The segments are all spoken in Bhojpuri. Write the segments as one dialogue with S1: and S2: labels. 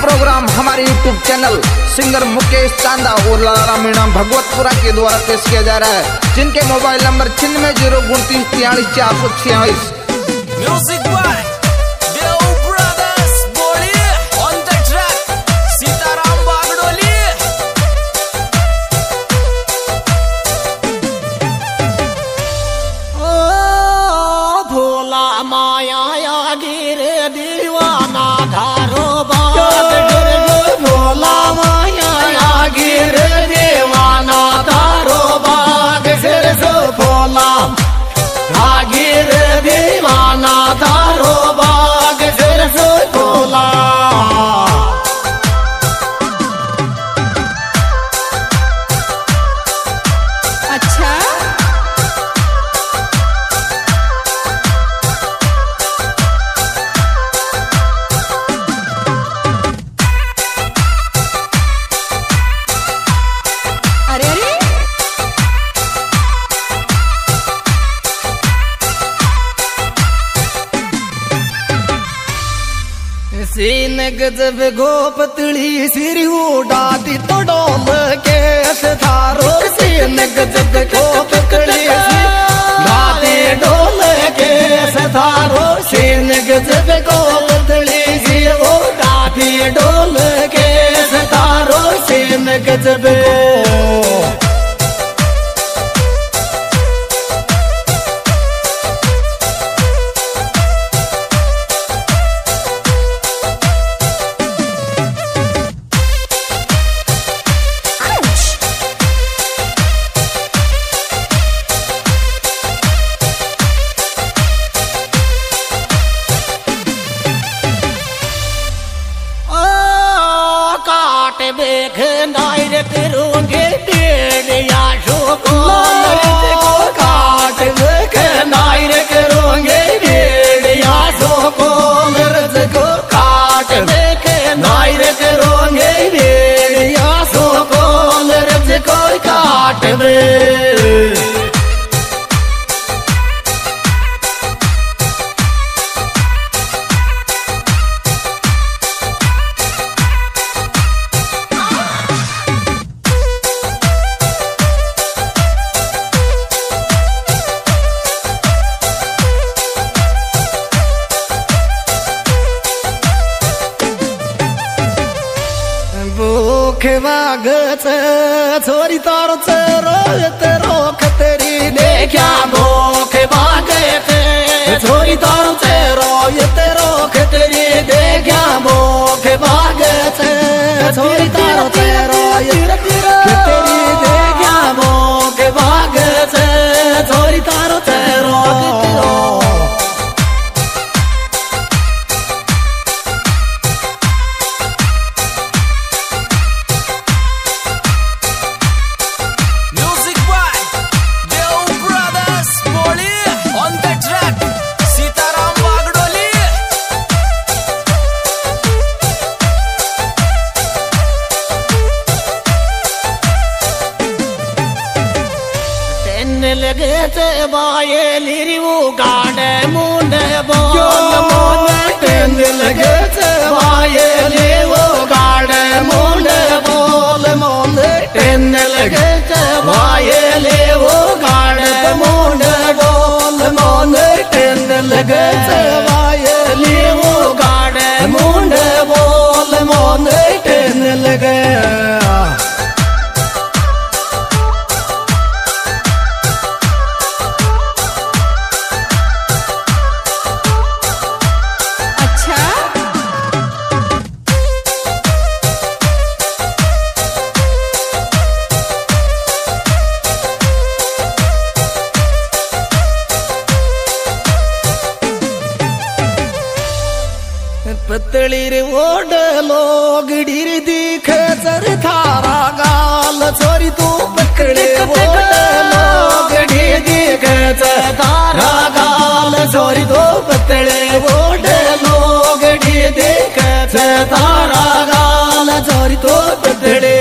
S1: प्रोग्राम हमारे YouTube channel singer Mukesh Chanda और लाला मीणा भगवतपुरा के द्वारा पेश किया जा रहा है, जिनके mobile number 96
S2: music by Dev brothers बोलिए on the track Sitaram Bagdoli.
S3: ओ भोला माया गिर दीवाना धारो बाग भोला माया गिर दीवाना धारो बाग फिर सो भोला गिर दीवाना धारो बाग फिर सो भोला।
S4: अच्छा अरे अरे
S3: सीन गजब गोपतली सिर उड़ाती तो डोम के थारो सीन गजब गोपतली गाती डोम के थारो सीन गजब गोपतली सिर उड़ाती डोम के थारो सीन गजब देख नायर करोगे डेढ़िया शोको काट देख नायर करोगे डेढ़िया शोको मर्द को काट देख नायर करोगे डेढ़िया शोको मर्द को काट दे। बागच छोरी तारो चरो तेरो खतरी देखा भोख बागत छोरी तारो चरो तेरो खतरी देखा भोख बागत छोरी तारो चरो खतरी देखा भोख बागत छोरी तारो चरो
S2: म्यूजिक बाय देव ब्रदर्स बोलिए on the track Sitaram Bagdoli.
S3: तेन लगे ते बाये लिरिवो गाड़े मुंडे बोल मोन तेन लगे ते बाये लिरिवो गाड़े मुंडे बोल मोन तेन लगे ते बाये लिरिवो गाड़े मुंडे बोल मोन तेन लगे ते बाये लिरिवो गाड़े मुंडे बोल मोन तेन लगे।
S4: अच्छा
S3: पतली रे ओड लोगड़ी दिख चर थारा गाल छोरी तू पकड़े ओड लोगड़ी दिख चर थारा गाल छोरी तू पतले ओड लोगड़ी दिख चर थारा गाल छोरी तू पतले।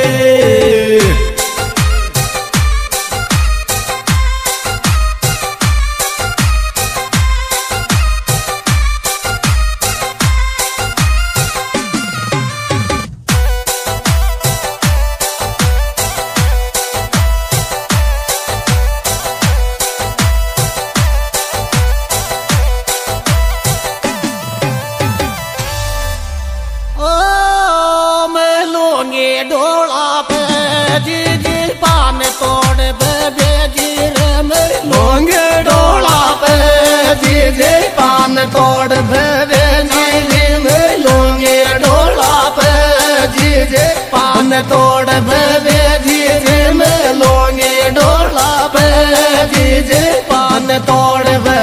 S3: तोड़ भवे जी में लोगे ढोला पे जीजे पान तोड़ भवे जीजे में लोगे ढोला पे जीजे पान तोड़ भवे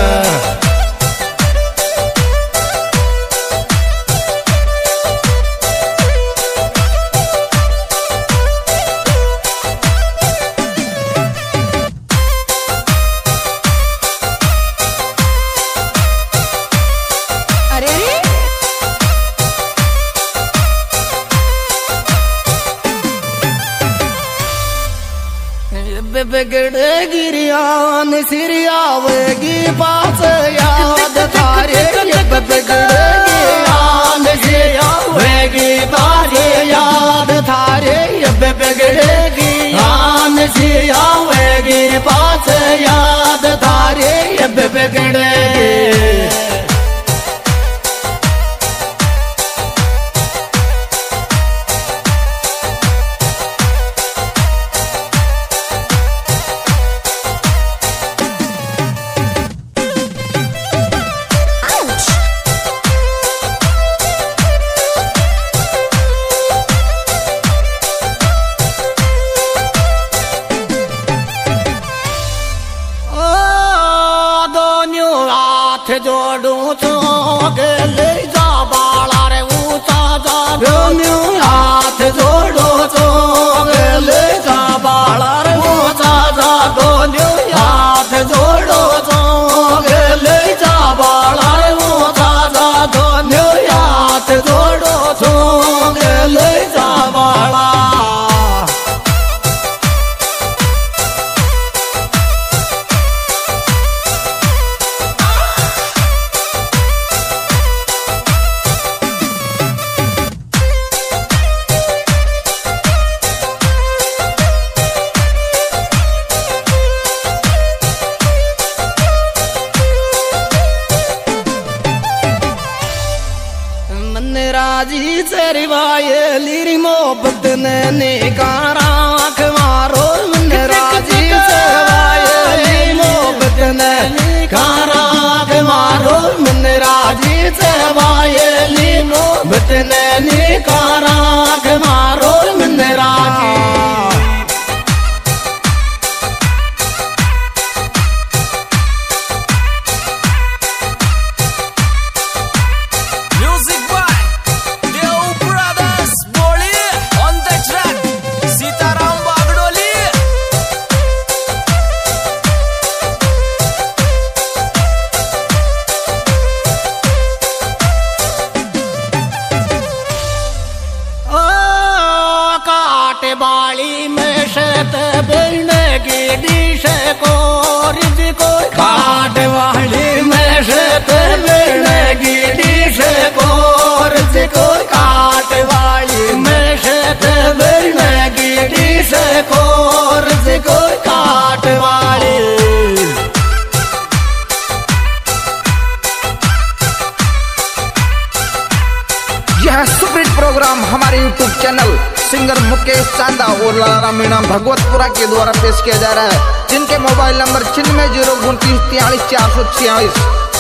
S3: बिगड़े गिरियान सिरियावेगी पास याद थारे बिगड़े गिरियान सिरियावेगी पास याद थारे बिगड़े गिरियान सिरियावेगी पास याद थारे बिगड़े जोड़ू तो ले जा बाला रे ऊंचा जा हाथ जोड़ो तो ले जा बाला रे ऊंचा जा दोनों हाथ जोड़ो तो ले जा बाला रे ऊंचा जा दोनों हाथ जोड़ो तो ले जा बाला राजी चरवाए लीरी मोहब्बत ने निकारा आँख मारो राजी चरवाए लीरी मोहब्बत ने निकारा आँख मारो राजी चरवाए लीरी मोहब्बत ने निकारा आँख मारो राजी बाली में शत बिरने की डिश को रिज को काट वाली में शत बिरने की डिश को रिज को काट वाली में शत बिरने की डिश को रिज को काट वाली
S1: यह सुपरहिट प्रोग्राम हमारे YouTube channel singer Mukesh Chanda और लाला मीणा भगवतपुरा के द्वारा पेश किया जा रहा है, जिनके मोबाइल नंबर 96 029 43 446।